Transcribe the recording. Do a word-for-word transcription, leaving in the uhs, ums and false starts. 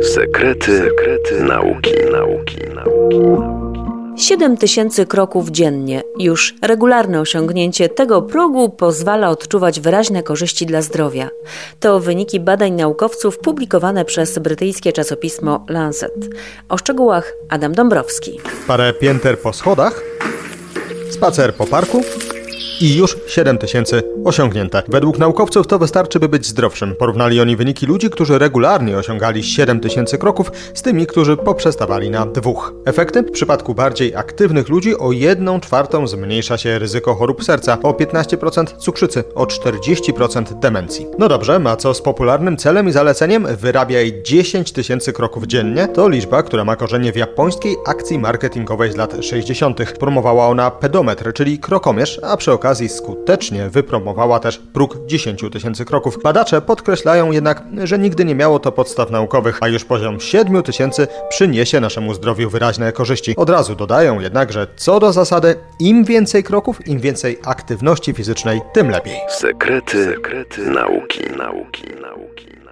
Sekrety, sekrety nauki, nauki, nauki. siedem tysięcy kroków dziennie. Już regularne osiągnięcie tego progu pozwala odczuwać wyraźne korzyści dla zdrowia. To wyniki badań naukowców publikowane przez brytyjskie czasopismo Lancet. O szczegółach Adam Dąbrowski. Parę pięter po schodach, spacer po parku i już siedem tysięcy osiągnięte. Według naukowców to wystarczy, by być zdrowszym. Porównali oni wyniki ludzi, którzy regularnie osiągali siedem tysięcy kroków z tymi, którzy poprzestawali na dwóch. Efekty? W przypadku bardziej aktywnych ludzi o jedną czwartą zmniejsza się ryzyko chorób serca, o piętnaście procent cukrzycy, o czterdzieści procent demencji. No dobrze, a co z popularnym celem i zaleceniem? Wyrabiaj dziesięć tysięcy kroków dziennie. To liczba, która ma korzenie w japońskiej akcji marketingowej z lat sześćdziesiątych. Promowała ona pedometr, czyli krokomierz, a przy okazji skutecznie wypromowała też próg dziesięć tysięcy kroków. Badacze podkreślają jednak, że nigdy nie miało to podstaw naukowych, a już poziom siedem tysięcy przyniesie naszemu zdrowiu wyraźne korzyści. Od razu dodają jednak, że co do zasady, im więcej kroków, im więcej aktywności fizycznej, tym lepiej. Sekrety, sekrety nauki, nauki, nauki.